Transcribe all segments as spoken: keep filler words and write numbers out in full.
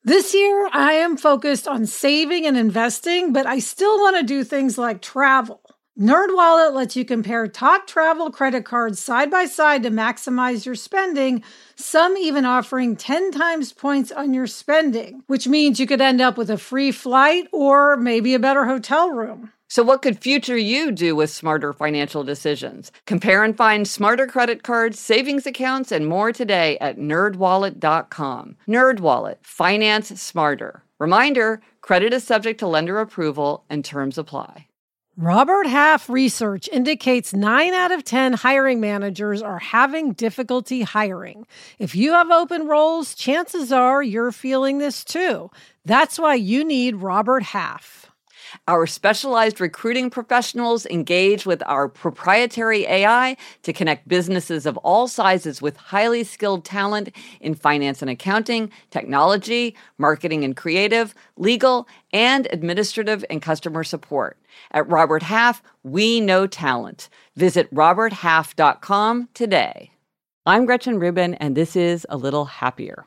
This year, I am focused on saving and investing, but I still want to do things like travel. NerdWallet lets you compare top travel credit cards side by side to maximize your spending, some even offering ten times points on your spending, which means you could end up with a free flight or maybe a better hotel room. So what could future you do with smarter financial decisions? Compare and find smarter credit cards, savings accounts, and more today at nerd wallet dot com. NerdWallet. Finance smarter. Reminder, credit is subject to lender approval and terms apply. Robert Half research indicates nine out of ten hiring managers are having difficulty hiring. If you have open roles, chances are you're feeling this too. That's why you need Robert Half. Our specialized recruiting professionals engage with our proprietary A I to connect businesses of all sizes with highly skilled talent in finance and accounting, technology, marketing and creative, legal, and administrative and customer support. At Robert Half, we know talent. Visit robert half dot com today. I'm Gretchen Rubin, and this is A Little Happier.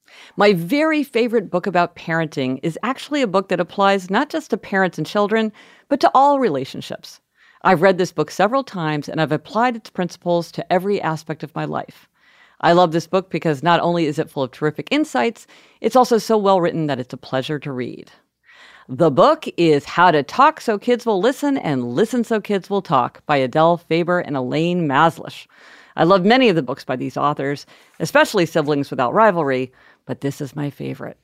My very favorite book about parenting is actually a book that applies not just to parents and children, but to all relationships. I've read this book several times, and I've applied its principles to every aspect of my life. I love this book because not only is it full of terrific insights, it's also so well written that it's a pleasure to read. The book is How to Talk So Kids Will Listen and Listen So Kids Will Talk by Adele Faber and Elaine Maslish. I love many of the books by these authors, especially Siblings Without Rivalry, but this is my favorite.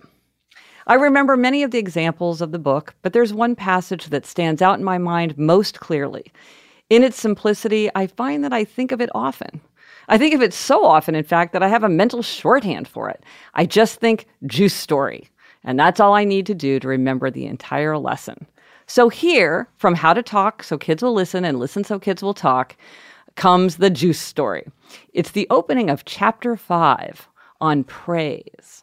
I remember many of the examples of the book, but there's one passage that stands out in my mind most clearly. In its simplicity, I find that I think of it often. I think of it so often, in fact, that I have a mental shorthand for it. I just think juice story, and that's all I need to do to remember the entire lesson. So here, from How to Talk So Kids Will Listen and Listen So Kids Will Talk, comes the juice story. It's the opening of chapter five on praise.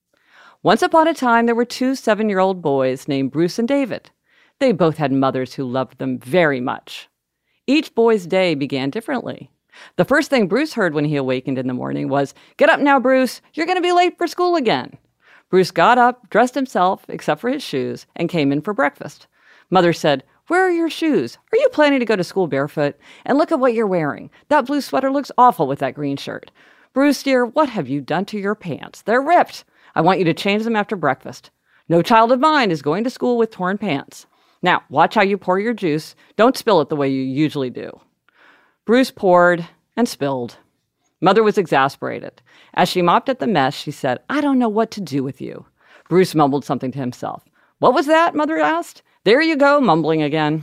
Once upon a time, there were two seven-year-old boys named Bruce and David. They both had mothers who loved them very much. Each boy's day began differently. The first thing Bruce heard when he awakened in the morning was, "Get up now, Bruce. You're going to be late for school again." Bruce got up, dressed himself, except for his shoes, and came in for breakfast. Mother said, "Where are your shoes? Are you planning to go to school barefoot? And look at what you're wearing. That blue sweater looks awful with that green shirt. Bruce, dear, what have you done to your pants? They're ripped. I want you to change them after breakfast. No child of mine is going to school with torn pants. Now, watch how you pour your juice. Don't spill it the way you usually do." Bruce poured and spilled. Mother was exasperated. As she mopped at the mess, she said, "I don't know what to do with you." Bruce mumbled something to himself. "What was that?" Mother asked. "There you go, mumbling again."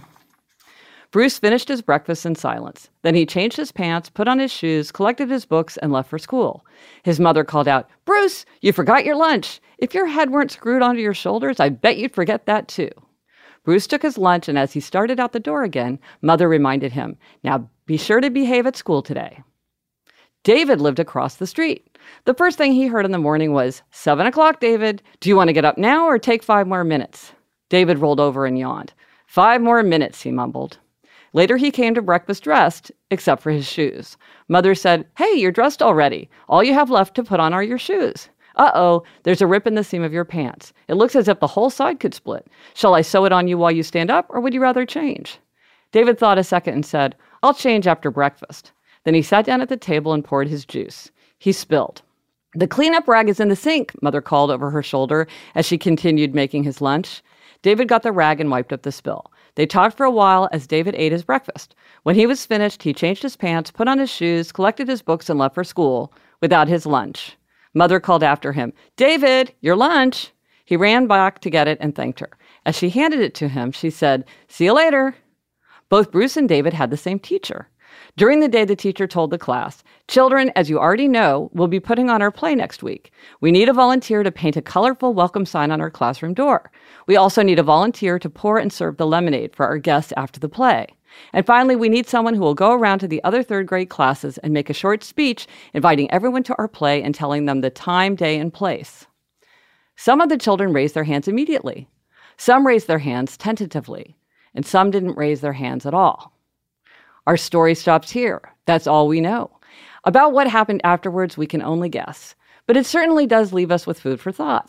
Bruce finished his breakfast in silence. Then he changed his pants, put on his shoes, collected his books, and left for school. His mother called out, "Bruce, you forgot your lunch. If your head weren't screwed onto your shoulders, I bet you'd forget that too." Bruce took his lunch, and as he started out the door again, Mother reminded him, "Now be sure to behave at school today." David lived across the street. The first thing he heard in the morning was, "Seven o'clock, David. Do you want to get up now or take five more minutes?" David rolled over and yawned. "Five more minutes," he mumbled. Later, he came to breakfast dressed, except for his shoes. Mother said, "Hey, you're dressed already. All you have left to put on are your shoes." "Uh-oh, there's a rip in the seam of your pants. It looks as if the whole side could split. Shall I sew it on you while you stand up, or would you rather change?" David thought a second and said, "I'll change after breakfast." Then he sat down at the table and poured his juice. He spilled. "The cleanup rag is in the sink," Mother called over her shoulder as she continued making his lunch. David got the rag and wiped up the spill. They talked for a while as David ate his breakfast. When he was finished, he changed his pants, put on his shoes, collected his books, and left for school without his lunch. Mother called after him, "David, your lunch." He ran back to get it and thanked her. As she handed it to him, she said, "See you later." Both Bruce and David had the same teacher. During the day, the teacher told the class, "Children, as you already know, we'll be putting on our play next week. We need a volunteer to paint a colorful welcome sign on our classroom door. We also need a volunteer to pour and serve the lemonade for our guests after the play. And finally, we need someone who will go around to the other third grade classes and make a short speech inviting everyone to our play and telling them the time, day, and place." Some of the children raised their hands immediately. Some raised their hands tentatively, and some didn't raise their hands at all. Our story stops here. That's all we know. About what happened afterwards, we can only guess. But it certainly does leave us with food for thought.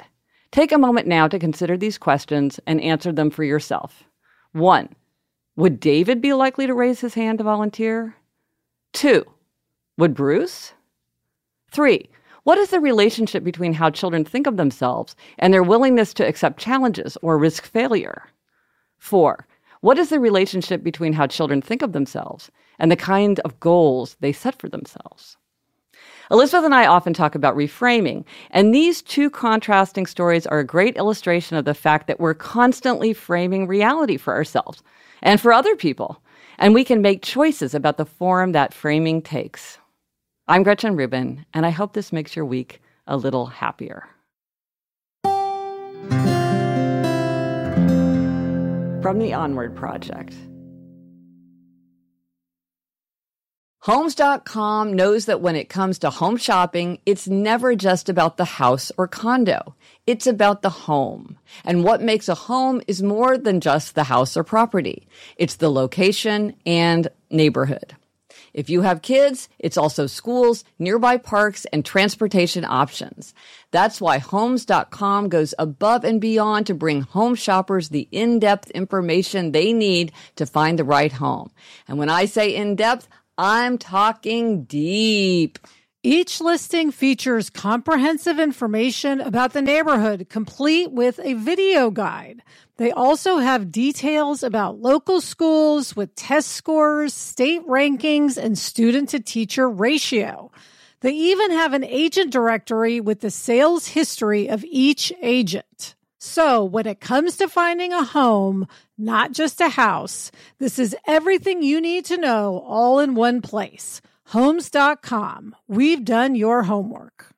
Take a moment now to consider these questions and answer them for yourself. One, would David be likely to raise his hand to volunteer? Two, would Bruce? Three, what is the relationship between how children think of themselves and their willingness to accept challenges or risk failure? Four, what is the relationship between how children think of themselves and the kind of goals they set for themselves? Elizabeth and I often talk about reframing, and these two contrasting stories are a great illustration of the fact that we're constantly framing reality for ourselves and for other people, and we can make choices about the form that framing takes. I'm Gretchen Rubin, and I hope this makes your week a little happier. From the Onward Project. Homes dot com knows that when it comes to home shopping, it's never just about the house or condo. It's about the home. And what makes a home is more than just the house or property. It's the location and neighborhood. If you have kids, it's also schools, nearby parks, and transportation options. That's why Homes dot com goes above and beyond to bring home shoppers the in-depth information they need to find the right home. And when I say in-depth, I'm talking deep. Each listing features comprehensive information about the neighborhood, complete with a video guide. They also have details about local schools with test scores, state rankings, and student-to-teacher ratio. They even have an agent directory with the sales history of each agent. So when it comes to finding a home, not just a house, this is everything you need to know all in one place. Homes dot com. We've done your homework.